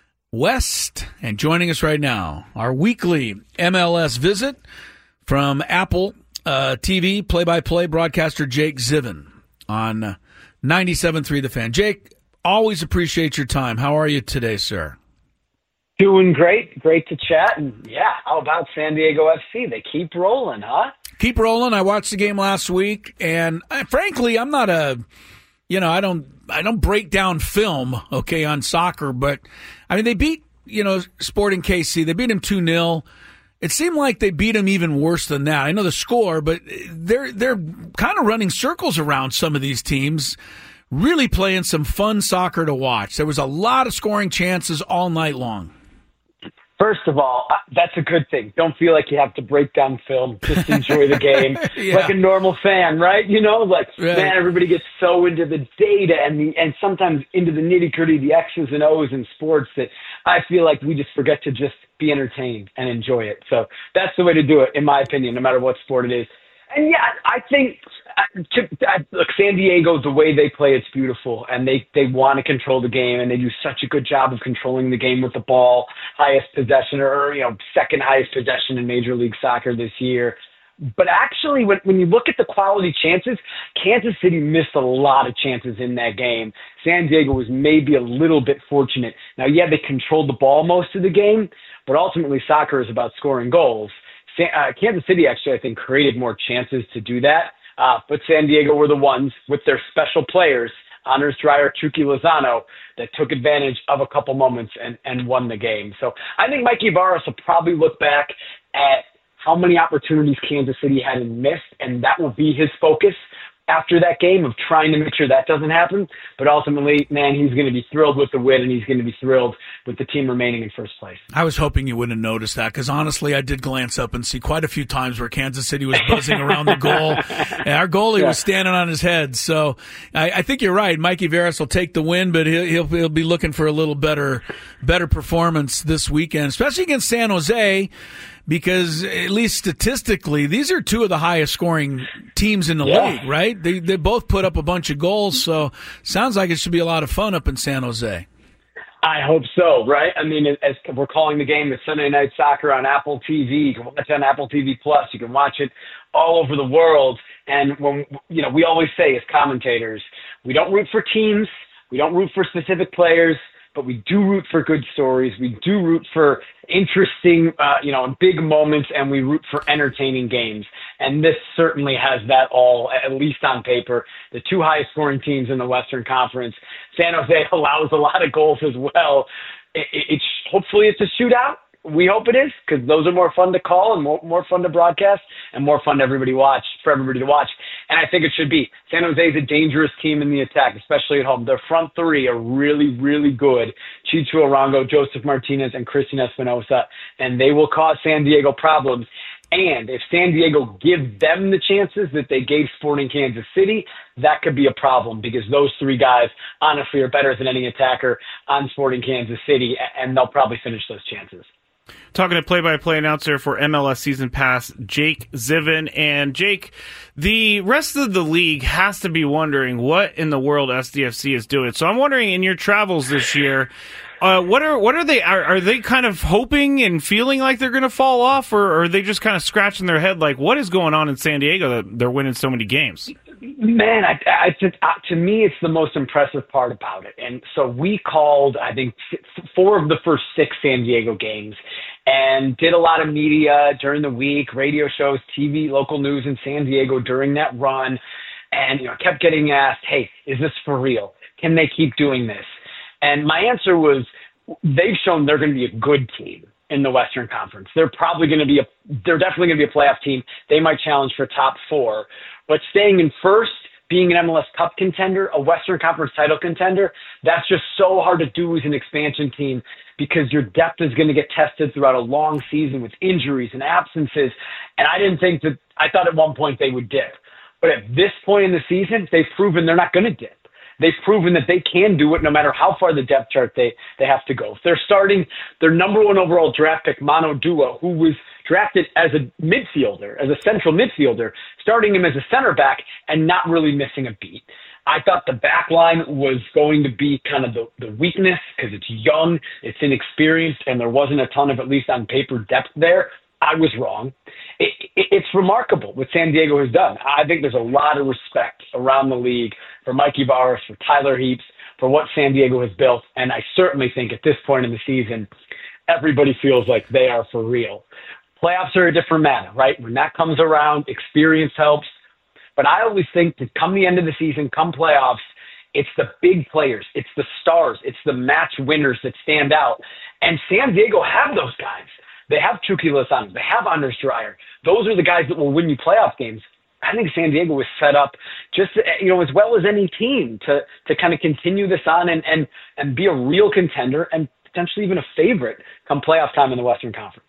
West. And joining us right now, our weekly M L S visit from Apple uh, T V play-by-play broadcaster Jake Ziven on ninety-seven point three The Fan. Jake, always appreciate your time. How are you today, sir? Doing great. Great to chat. And yeah, how about San Diego F C? They keep rolling, huh? Keep rolling. I watched the game last week, and I, frankly, I'm not a, you know, I don't, I don't break down film, okay, on soccer, but I mean, they beat, you know, Sporting K C. They beat them two nil. It seemed like they beat them even worse than that. I know the score, but they're they're kind of running circles around some of these teams, really playing some fun soccer to watch. There was a lot of scoring chances all night long. First of all, uh, that's a good thing. Don't feel like you have to break down film. Just enjoy the game Yeah. like a normal fan, right? You know, like, Right. man, everybody gets so into the data and the, and sometimes into the nitty-gritty, the X's and O's in sports that I feel like we just forget to just be entertained and enjoy it. So that's the way to do it, in my opinion, no matter what sport it is. And yeah, I think uh, to, uh, look, San Diego, the way they play, it's beautiful, and they they want to control the game, and they do such a good job of controlling the game with the ball, highest possession, or you know, second highest possession in Major League Soccer this year. But actually, when when you look at the quality chances, Kansas City missed a lot of chances in that game. San Diego was maybe a little bit fortunate. Now, yeah, they controlled the ball most of the game, but ultimately, soccer is about scoring goals. Uh, Kansas City actually, I think, created more chances to do that. Uh, but San Diego were the ones with their special players, Anders Dreyer, Chucky Lozano, that took advantage of a couple moments and, and won the game. So I think Mikey Barros will probably look back at how many opportunities Kansas City hadn't missed, and that will be his focus after that game of trying to make sure that doesn't happen. But ultimately, man, he's going to be thrilled with the win, and he's going to be thrilled with the team remaining in first place. I was hoping you wouldn't have noticed that because, honestly, I did glance up and see quite a few times where Kansas City was buzzing around the goal. And our goalie Yeah. was standing on his head. So I, I think you're right. Mikey Veras will take the win, but he'll, he'll, he'll be looking for a little better, better performance this weekend, especially against San Jose, because at least statistically, these are two of the highest scoring teams in the Yeah. league, right? They they both put up a bunch of goals, so sounds like it should be a lot of fun up in San Jose. I hope so, right? I mean, as we're calling the game, it's Sunday Night Soccer on Apple T V. You can watch it on Apple T V Plus. You can watch it all over the world. And when, you know, we always say as commentators, we don't root for teams, we don't root for specific players, but we do root for good stories. We do root for interesting, uh, you know, big moments, and we root for entertaining games. And this certainly has that all, at least on paper. The two highest scoring teams in the Western Conference. San Jose allows a lot of goals as well. It, it, it's hopefully it's a shootout. We hope it is, because those are more fun to call and more, more fun to broadcast and more fun to everybody watch for everybody to watch. And I think it should be. San Jose is a dangerous team in the attack, especially at home. Their front three are really, really good. Chicho Arango, Joseph Martinez, and Christian Espinosa, and they will cause San Diego problems. And if San Diego give them the chances that they gave Sporting Kansas City, that could be a problem, because those three guys honestly are better than any attacker on Sporting Kansas City, and they'll probably finish those chances. Talking to play-by-play announcer for M L S Season Pass, Jake Ziven. And Jake, the rest of the league has to be wondering what in the world S D F C is doing. So I'm wondering, in your travels this year, uh, what are what are they are, are they kind of hoping and feeling like they're going to fall off, or, or are they just kind of scratching their head like, what is going on in San Diego that they're winning so many games? Man, I, I, to, to me, it's the most impressive part about it. And so we called, I think, four of the first six San Diego games and did a lot of media during the week, radio shows, T V, local news in San Diego during that run. And, you know, kept getting asked, hey, is this for real? Can they keep doing this? And my answer was, they've shown they're going to be a good team in the Western Conference. They're probably going to be a, they're definitely going to be a playoff team. They might challenge for top four. But staying in first, being an M L S Cup contender, a Western Conference title contender, that's just so hard to do as an expansion team, because your depth is going to get tested throughout a long season with injuries and absences. And I didn't think that, I thought at one point they would dip. But at this point in the season, they've proven they're not going to dip. They've proven that they can do it no matter how far the depth chart they, they have to go. If they're starting their number one overall draft pick, Mano Duo, who was drafted as a midfielder, as a central midfielder, starting him as a center back and not really missing a beat. I thought the back line was going to be kind of the, the weakness, because it's young, it's inexperienced, and there wasn't a ton of, at least on paper, depth there. I was wrong. It, it, it's remarkable what San Diego has done. I think there's a lot of respect around the league for Mikey Barros, for Tyler Heaps, for what San Diego has built. And I certainly think at this point in the season, everybody feels like they are for real. Playoffs are a different matter, right? When that comes around, experience helps. But I always think that come the end of the season, come playoffs, it's the big players, it's the stars, it's the match winners that stand out. And San Diego have those guys. They have Chucky Lozano. They have Anders Dreyer. Those are the guys that will win you playoff games. I think San Diego was set up just, you know, as well as any team to to kind of continue this on and, and, and be a real contender and potentially even a favorite come playoff time in the Western Conference.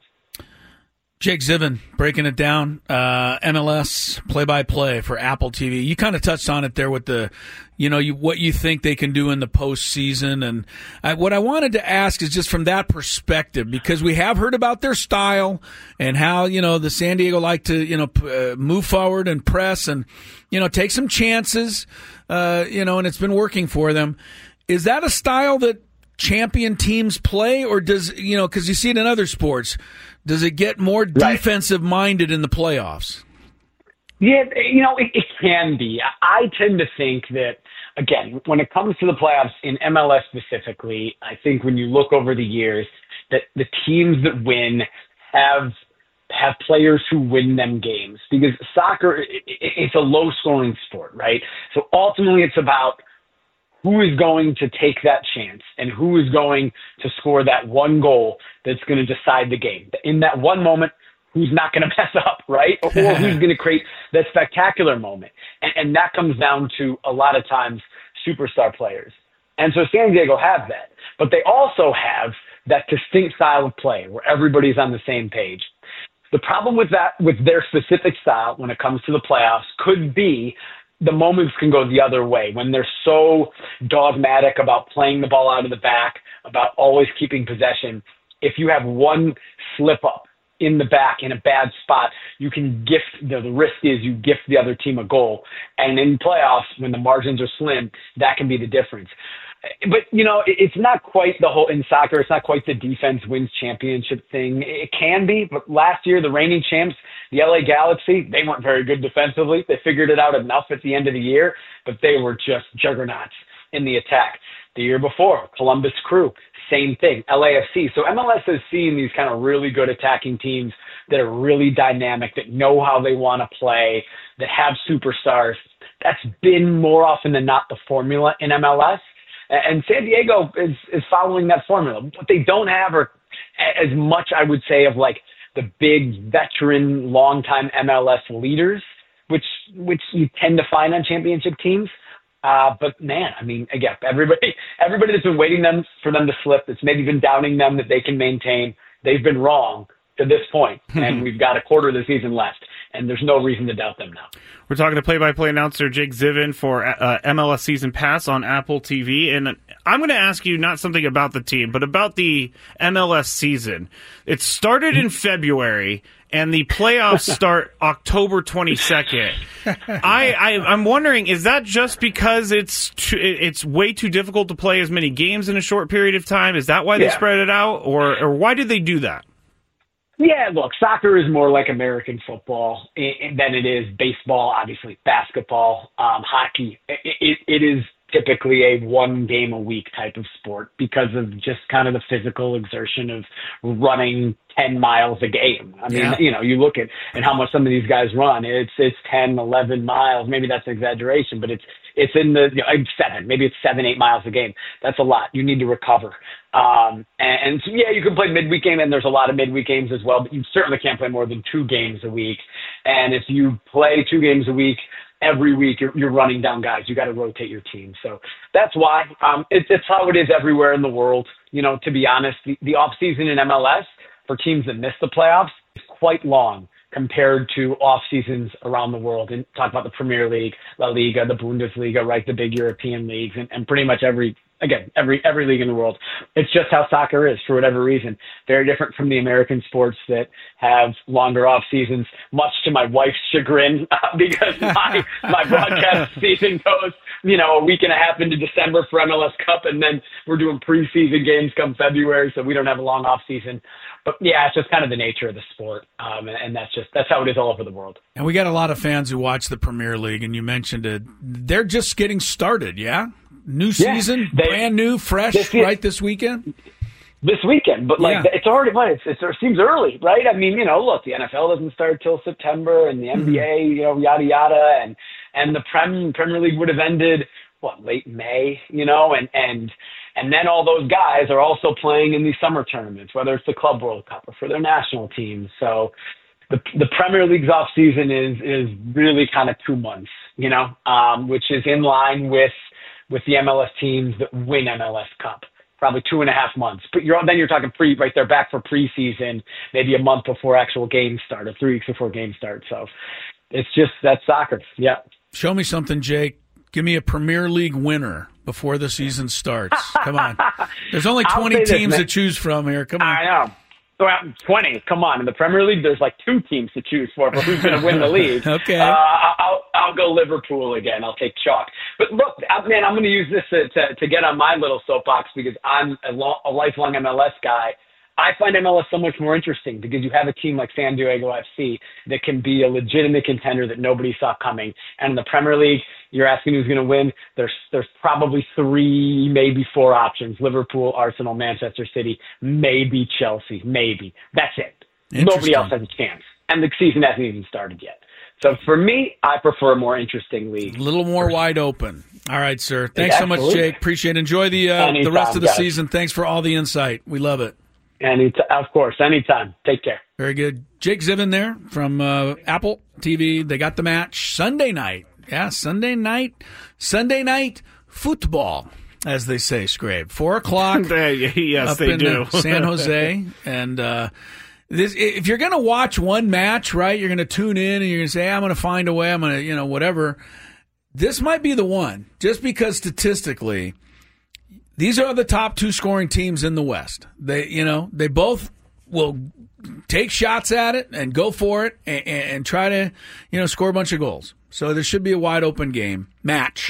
Jake Ziven breaking it down, uh, M L S play-by-play for Apple T V. You kind of touched on it there with the, you know, you, what you think they can do in the postseason. And I, what I wanted to ask is just from that perspective, because we have heard about their style and how, you know, the San Diego like to, you know, p- uh, move forward and press and, you know, take some chances, uh, you know, and it's been working for them. Is that a style that champion teams play, or does, you know, because you see it in other sports, does it get more right. defensive-minded in the playoffs? Yeah, you know, it, it can be. I tend to think that, again, when it comes to the playoffs in M L S specifically, I think when you look over the years, that the teams that win have have players who win them games. Because soccer, it, it, it's a low-scoring sport, right? So ultimately it's about who is going to take that chance and who is going to score that one goal that's going to decide the game. In that one moment, who's not going to mess up, right? Or, or who's going to create that spectacular moment. And, and that comes down to, a lot of times, superstar players. And so San Diego have that. But they also have that distinct style of play where everybody's on the same page. The problem with that, with their specific style when it comes to the playoffs, could be the moments can go the other way when they're so dogmatic about playing the ball out of the back, about always keeping possession. If you have one slip up in the back in a bad spot, you can gift, you know, the risk is you gift the other team a goal. And in playoffs, when the margins are slim, that can be the difference. but, you know, it, it's not quite the whole, in soccer, it's not quite the defense wins championship thing. It can be, but last year, the reigning champs, the L A Galaxy, they weren't very good defensively. They figured it out enough at the end of the year, but they were just juggernauts in the attack. The year before, Columbus Crew, same thing, L A F C. So M L S has seen these kind of really good attacking teams that are really dynamic, that know how they want to play, that have superstars. That's been more often than not the formula in M L S. And San Diego is, is following that formula. What they don't have are as much, I would say, of like the big veteran, longtime M L S leaders, which which you tend to find on championship teams. Uh, but man, I mean, again, everybody, everybody that's been waiting them for them to slip, that's maybe been doubting them that they can maintain, they've been wrong to this point, and we've got a quarter of the season left, and there's no reason to doubt them now. We're talking to play-by-play announcer Jake Zivin for uh, M L S Season Pass on Apple T V, and I'm going to ask you not something about the team, but about the M L S season. It started in February, and the playoffs start October twenty-second. I, I, I'm wondering, is that just because it's too, it's way too difficult to play as many games in a short period of time? Is that why they yeah. spread it out, or, or why did they do that? Yeah, look, soccer is more like American football than it is baseball, obviously, basketball, um, hockey. It, it, it is typically a one game a week type of sport because of just kind of the physical exertion of running ten miles a game. I mean, yeah. you know, you look at and how much some of these guys run. It's it's ten, eleven miles. Maybe that's an exaggeration, but it's it's in the you know, seven, maybe it's seven, eight miles a game. That's a lot. You need to recover. Um, and, and so, yeah, you can play midweek game, and there's a lot of midweek games as well, but you certainly can't play more than two games a week. And if you play two games a week, every week you're, you're running down guys. You got to rotate your team. So that's why um, it, it's how it is everywhere in the world. You know, to be honest, the, the off season in M L S for teams that miss the playoffs is quite long compared to off seasons around the world. And talk about the Premier League, La Liga, the Bundesliga, right? The big European leagues, and, and pretty much every, again, every, every league in the world. It's just how soccer is for whatever reason. Very different from the American sports that have longer off seasons, much to my wife's chagrin, uh, because my, my broadcast season goes, you know, a week and a half into December for M L S Cup. And then we're doing preseason games come February. So we don't have a long off season. But yeah, it's just kind of the nature of the sport. Um, and, and that's just, that's how it is all over the world. And we got a lot of fans who watch the Premier League, and you mentioned it. They're just getting started, yeah? New season, yeah, they, brand new, fresh, this, right this weekend? This weekend, but like yeah. it's already, what, it's, it's, it seems early, right? I mean, you know, look, the N F L doesn't start till September, and the N B A, mm-hmm. you know, yada, yada, and, and the Prem, Premier League would have ended, what, late May, you know, and, and, and then all those guys are also playing in these summer tournaments, whether it's the Club World Cup or for their national teams. So the the Premier League's off season is is really kind of two months, you know, um, which is in line with with the M L S teams that win M L S Cup, probably two and a half months. But you're then you're talking pre right there back for preseason, maybe a month before actual games start or three weeks before games start. So it's just that's soccer. Yeah. Show me something, Jake. Give me a Premier League winner before the season starts. Come on. There's only twenty teams this, to choose from here. Come on. I know. Well, twenty. Come on. In the Premier League, there's like two teams to choose for for who's going to win the league. Okay. Uh, I'll, I'll go Liverpool again. I'll take chalk. But look, man, I'm going to use this to, to, to get on my little soapbox because I'm a, lo- a lifelong M L S guy. I find M L S so much more interesting because you have a team like San Diego F C that can be a legitimate contender that nobody saw coming. And in the Premier League, you're asking who's going to win. There's there's probably three, maybe four options: Liverpool, Arsenal, Manchester City, maybe Chelsea, maybe. That's it. Nobody else has a chance. And the season hasn't even started yet. So for me, I prefer a more interesting league. A little more wide open. All right, sir. Thanks so much, Jake. Appreciate it. Enjoy the uh, Anytime, the rest of the guys. season. Thanks for all the insight. We love it. Any t- of course, anytime. Take care. Very good. Jake Zivin there from uh, Apple T V. They got the match Sunday night. Yeah, Sunday night. Sunday night football, as they say, Scrape. Four o'clock yes, up they in do. uh, San Jose. And uh, this, if you're going to watch one match, right, you're going to tune in and you're going to say, hey, I'm going to find a way, I'm going to, you know, whatever. This might be the one, just because statistically – these are the top two scoring teams in the West. They, you know, they both will take shots at it and go for it and, and try to, you know, score a bunch of goals. So there should be a wide open game match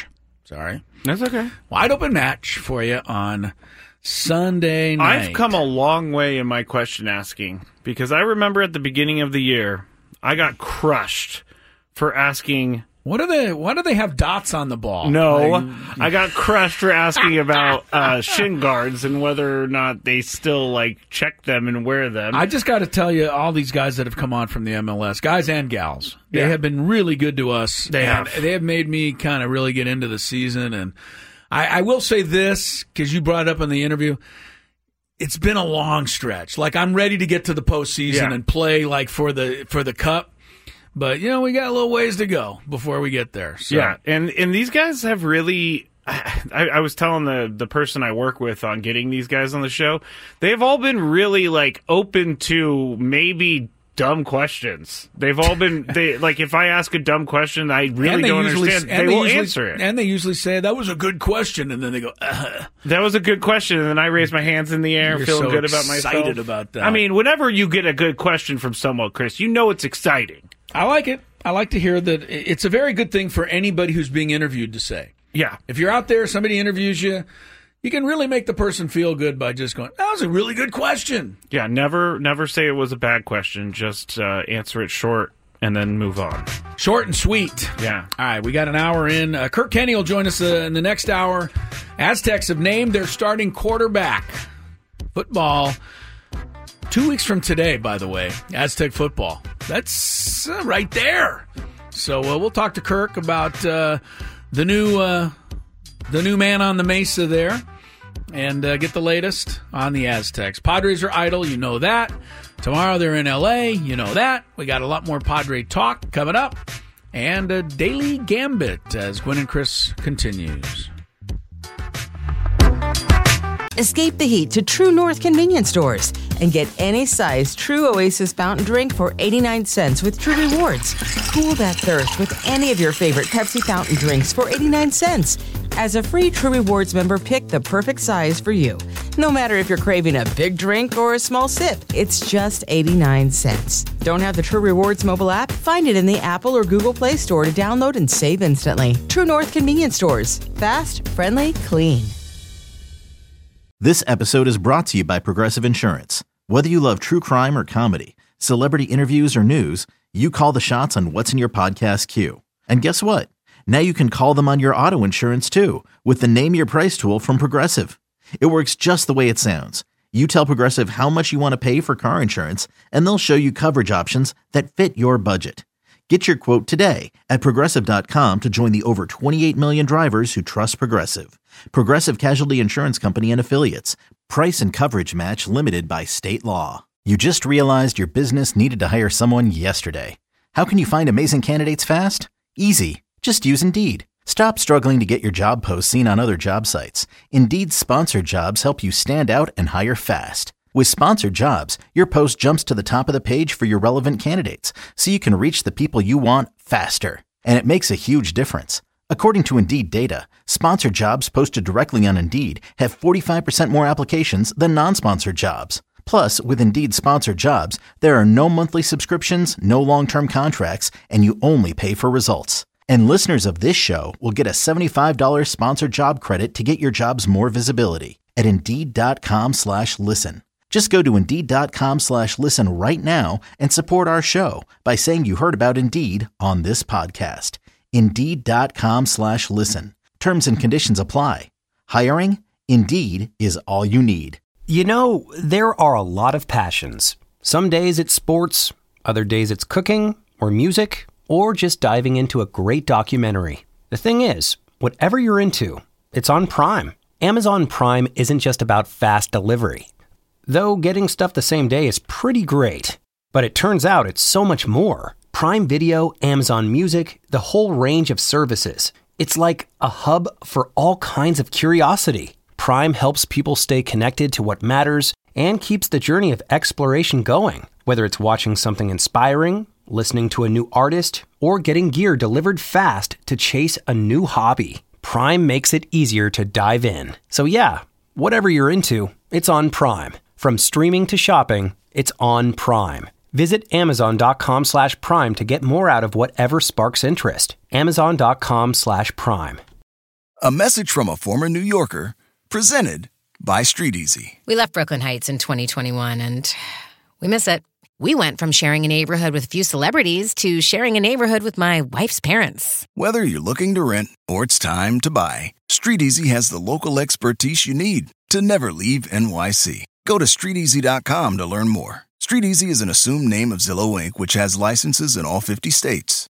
Sorry. That's okay. Wide open match for you on Sunday night. I've come a long way in my question asking because I remember at the beginning of the year, I got crushed for asking. What are they? Why do they have dots on the ball? No, like, I got crushed for asking about uh, shin guards and whether or not they still like check them and wear them. I just got to tell you, all these guys that have come on from the M L S, guys and gals, they Yeah. have been really good to us. They and have. They have made me kind of really get into the season. And I, I will say this, because you brought it up in the interview. It's been a long stretch. Like, I'm ready to get to the postseason Yeah. and play like for the for the cup. But, you know, we got a little ways to go before we get there. So. Yeah, and and these guys have really. I, I was telling the the person I work with on getting these guys on the show, they've all been really like open to maybe dumb questions. They've all been they like if I ask a dumb question I really And they don't usually- understand, and they, will usually- answer it. And they usually say, that was a good question. And then they go, uh, That was a good question, and then I raise my hands in the air, You're feeling so good about myself. excited about that. I mean, whenever you get a good question from someone, Chris, you know it's exciting. I like it. I like to hear that. It's a very good thing for anybody who's being interviewed to say. Yeah. If you're out there, somebody interviews you, you can really make the person feel good by just going, that was a really good question. Yeah, never never say it was a bad question. Just uh, answer it short and then move on. Short and sweet. Yeah. All right, we got an hour in. Uh, Kirk Kenny will join us uh, in the next hour. Aztecs have named their starting quarterback. Football. Two weeks from today, by the way, Aztec football. That's uh, right there. So uh, we'll talk to Kirk about uh, the new uh, the new man on the Mesa there and uh, get the latest on the Aztecs. Padres are idle, you know that. Tomorrow they're in L A, you know that. We got a lot more Padre talk coming up. And a daily gambit as Gwen and Chris continues. Escape the heat to True North convenience stores and get any size True Oasis fountain drink for eighty-nine cents with True Rewards. Cool that thirst with any of your favorite Pepsi fountain drinks for eighty-nine cents. As a free True Rewards member, pick the perfect size for you. No matter if you're craving a big drink or a small sip, it's just eighty-nine cents. Don't have the True Rewards mobile app? Find it in the Apple or Google Play Store to download and save instantly. True North convenience stores. Fast, friendly, clean. This episode is brought to you by Progressive Insurance. Whether you love true crime or comedy, celebrity interviews or news, you call the shots on what's in your podcast queue. And guess what? Now you can call them on your auto insurance too with the Name Your Price tool from Progressive. It works just the way it sounds. You tell Progressive how much you want to pay for car insurance, and they'll show you coverage options that fit your budget. Get your quote today at Progressive dot com to join the over twenty-eight million drivers who trust Progressive. Progressive Casualty Insurance Company and Affiliates. Price and coverage match limited by state law. You just realized your business needed to hire someone yesterday. How can you find amazing candidates fast? Easy. Just use Indeed. Stop struggling to get your job posts seen on other job sites. Indeed's sponsored jobs help you stand out and hire fast. With sponsored jobs, your post jumps to the top of the page for your relevant candidates, so you can reach the people you want faster. And it makes a huge difference. According to Indeed data, sponsored jobs posted directly on Indeed have forty-five percent more applications than non-sponsored jobs. Plus, with Indeed sponsored jobs, there are no monthly subscriptions, no long-term contracts, and you only pay for results. And listeners of this show will get a seventy-five dollars sponsored job credit to get your jobs more visibility at Indeed.com slash listen. Just go to Indeed.com slash listen right now and support our show by saying you heard about Indeed on this podcast. Indeed.com slash listen. Terms and conditions apply. Hiring? Indeed is all you need. You know, there are a lot of passions. Some days it's sports, other days it's cooking or music, or just diving into a great documentary. The thing is, whatever you're into, it's on Prime. Amazon Prime isn't just about fast delivery. Though getting stuff the same day is pretty great. But it turns out it's so much more. Prime Video, Amazon Music, the whole range of services. It's like a hub for all kinds of curiosity. Prime helps people stay connected to what matters and keeps the journey of exploration going. Whether it's watching something inspiring, listening to a new artist, or getting gear delivered fast to chase a new hobby, Prime makes it easier to dive in. So yeah, whatever you're into, it's on Prime. From streaming to shopping, it's on Prime. Visit Amazon.com slash Prime to get more out of whatever sparks interest. Amazon.com slash Prime. A message from a former New Yorker, presented by Street Easy. We left Brooklyn Heights in twenty twenty-one, and we miss it. We went from sharing a neighborhood with a few celebrities to sharing a neighborhood with my wife's parents. Whether you're looking to rent or it's time to buy, Street Easy has the local expertise you need to never leave N Y C. Go to street easy dot com to learn more. Street Easy is an assumed name of Zillow Incorporated, which has licenses in all fifty states.